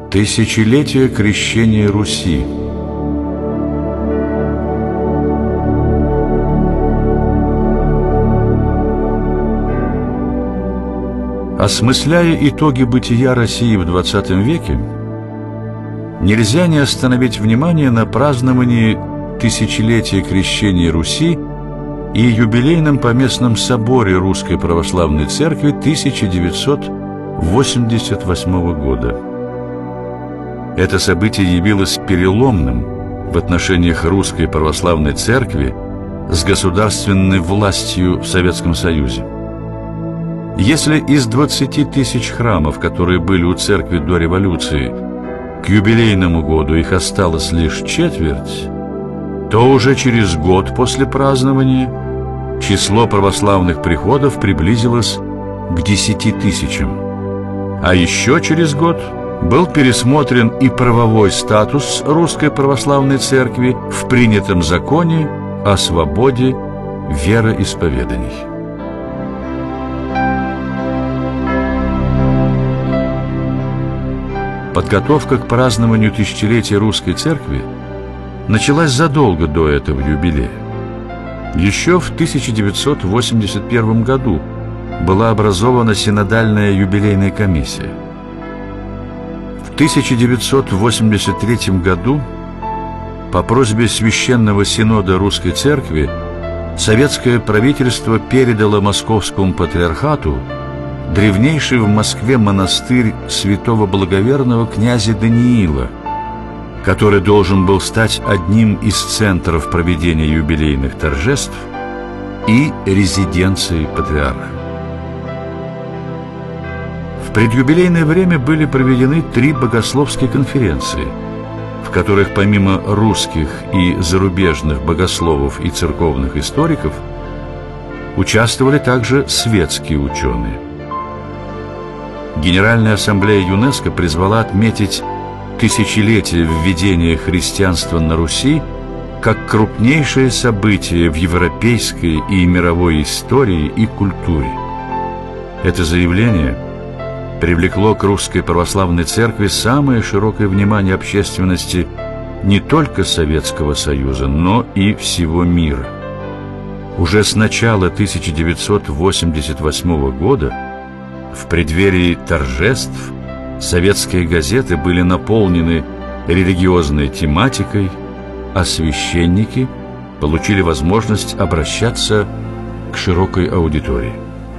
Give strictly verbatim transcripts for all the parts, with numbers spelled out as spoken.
Тысячелетие крещения Руси. Осмысляя итоги бытия России в двадцатом веке, нельзя не остановить внимание на праздновании тысячелетия крещения Руси и юбилейном поместном соборе Русской Православной Церкви тысяча девятьсот восемьдесят восьмого года. Это событие явилось переломным в отношениях Русской Православной Церкви с государственной властью в Советском Союзе. Если из двадцати тысяч храмов, которые были у церкви до революции, к юбилейному году их осталось лишь четверть, то уже через год после празднования число православных приходов приблизилось к десяти тысячам. А еще через год был пересмотрен и правовой статус Русской Православной Церкви в принятом законе о свободе вероисповеданий. Подготовка к празднованию тысячелетия Русской Церкви началась задолго до этого юбилея. Еще в тысяча девятьсот восемьдесят первом году была образована Синодальная юбилейная комиссия. В тысяча девятьсот восемьдесят третьем году по просьбе Священного Синода Русской Церкви советское правительство передало Московскому патриархату древнейший в Москве монастырь святого благоверного князя Даниила, который должен был стать одним из центров проведения юбилейных торжеств и резиденцией патриарха. В предюбилейное время были проведены три богословские конференции, в которых помимо русских и зарубежных богословов и церковных историков участвовали также светские ученые. Генеральная ассамблея ЮНЕСКО призвала отметить тысячелетие введения христианства на Руси как крупнейшее событие в европейской и мировой истории и культуре. Это заявление привлекло к Русской Православной Церкви самое широкое внимание общественности не только Советского Союза, но и всего мира. Уже с начала тысяча девятьсот восемьдесят восьмого года, в преддверии торжеств, советские газеты были наполнены религиозной тематикой, а священники получили возможность обращаться к широкой аудитории.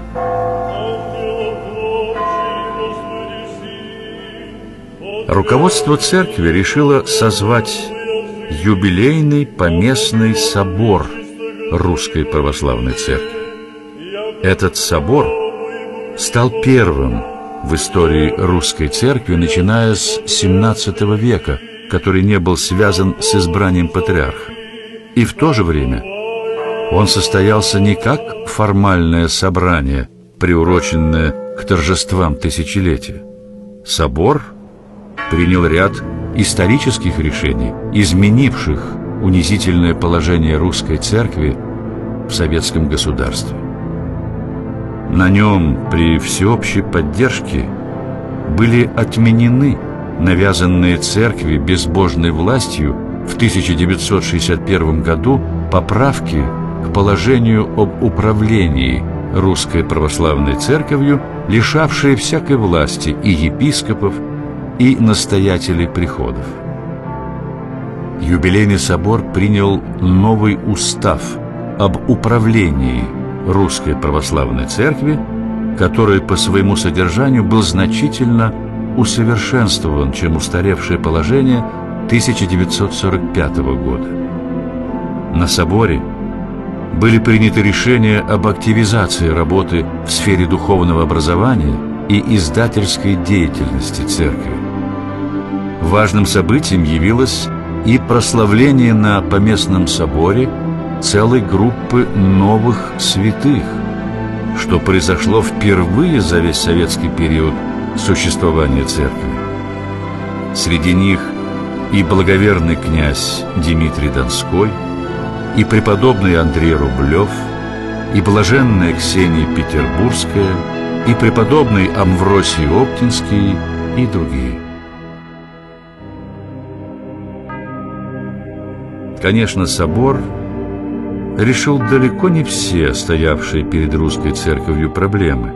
Руководство церкви решило созвать юбилейный поместный собор Русской Православной Церкви. Этот собор стал первым в истории Русской Церкви, начиная с семнадцатого века, который не был связан с избранием патриарха. И в то же время он состоялся не как формальное собрание, приуроченное к торжествам тысячелетия. Собор принял ряд исторических решений, изменивших унизительное положение Русской Церкви в советском государстве. На нем при всеобщей поддержке были отменены навязанные церкви безбожной властью в тысяча девятьсот шестьдесят первом году поправки к положению об управлении Русской Православной Церковью, лишавшие всякой власти и епископов, и настоятелей приходов. Юбилейный собор принял новый устав об управлении Русской Православной Церкви, который по своему содержанию был значительно усовершенствован, чем устаревшее положение тысяча девятьсот сорок пятого года. На соборе были приняты решения об активизации работы в сфере духовного образования и издательской деятельности церкви. Важным событием явилось и прославление на поместном соборе целой группы новых святых, что произошло впервые за весь советский период существования церкви. Среди них и благоверный князь Дмитрий Донской, и преподобный Андрей Рублев, и блаженная Ксения Петербургская, и преподобный Амвросий Оптинский, и другие. Конечно, собор решил далеко не все стоявшие перед русской церковью проблемы.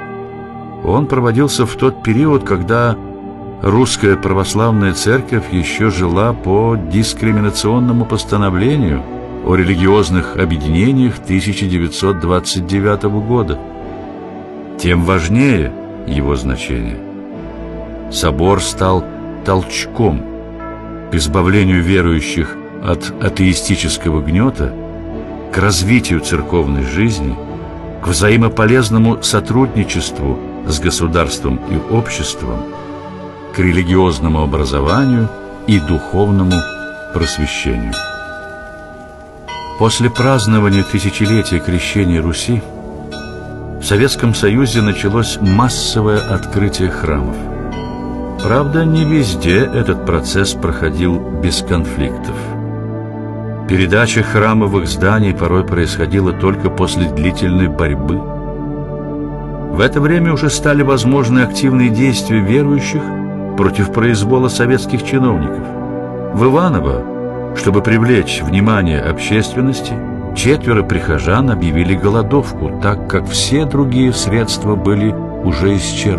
Он проводился в тот период, когда русская православная церковь еще жила по дискриминационному постановлению о религиозных объединениях тысяча девятьсот двадцать девятого года. Тем важнее его значение. Собор стал толчком к избавлению верующих от атеистического гнета, к развитию церковной жизни, к взаимополезному сотрудничеству с государством и обществом, к религиозному образованию и духовному просвещению. После празднования тысячелетия крещения Руси в Советском Союзе началось массовое открытие храмов. Правда, не везде этот процесс проходил без конфликтов. Передача храмовых зданий порой происходила только после длительной борьбы. В это время уже стали возможны активные действия верующих против произвола советских чиновников. В Иваново, чтобы привлечь внимание общественности, четверо прихожан объявили голодовку, так как все другие средства были уже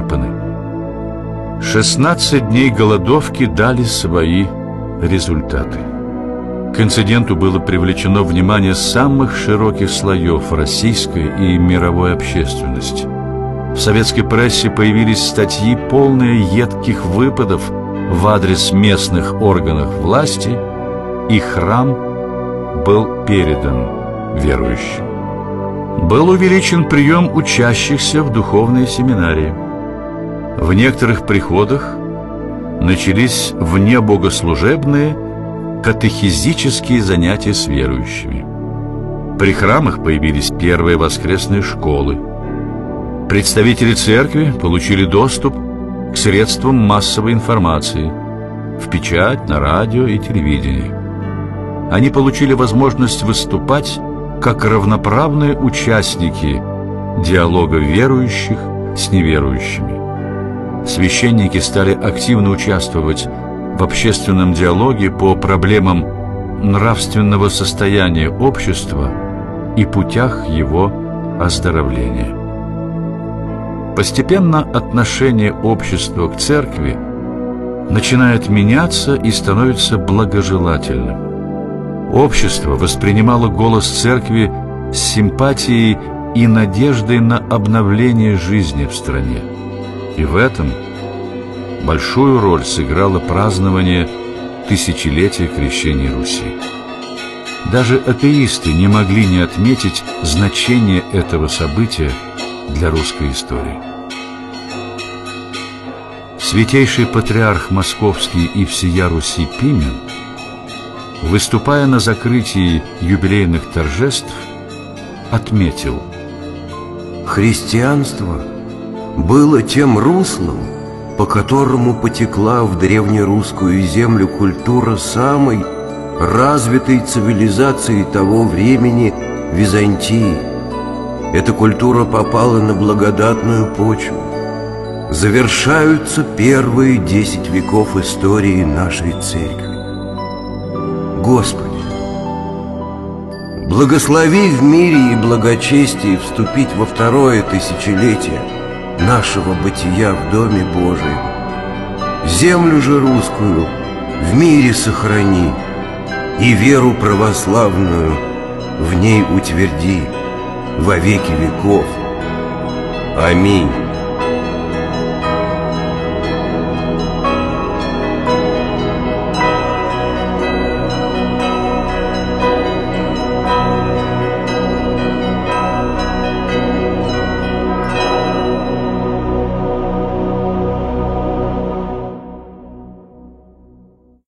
исчерпаны. шестнадцать дней голодовки дали свои результаты. К инциденту было привлечено внимание самых широких слоев российской и мировой общественности. В советской прессе появились статьи, полные едких выпадов в адрес местных органов власти, и храм был передан верующим. Был увеличен прием учащихся в духовные семинарии. В некоторых приходах начались внебогослужебные катехизические занятия с верующими. При храмах появились первые воскресные школы. Представители церкви получили доступ к средствам массовой информации, в печать, на радио и телевидении. Они получили возможность выступать как равноправные участники диалога верующих с неверующими. Священники стали активно участвовать в общественном диалоге по проблемам нравственного состояния общества и путях его оздоровления. Постепенно отношение общества к церкви начинает меняться и становится благожелательным. Общество воспринимало голос церкви с симпатией и надеждой на обновление жизни в стране. И в этом большую роль сыграло празднование тысячелетия крещения Руси. Даже атеисты не могли не отметить значение этого события для русской истории. Святейший патриарх Московский и всея Руси Пимен, выступая на закрытии юбилейных торжеств, отметил: христианство было тем руслом, по которому потекла в древнерусскую землю культура самой развитой цивилизации того времени — Византии. Эта культура попала на благодатную почву. Завершаются первые десять веков истории нашей церкви. Господи, благослови в мире и благочестии вступить во второе тысячелетие нашего бытия в Доме Божием. Землю же русскую в мире сохрани, и веру православную в ней утверди во веки веков. Аминь.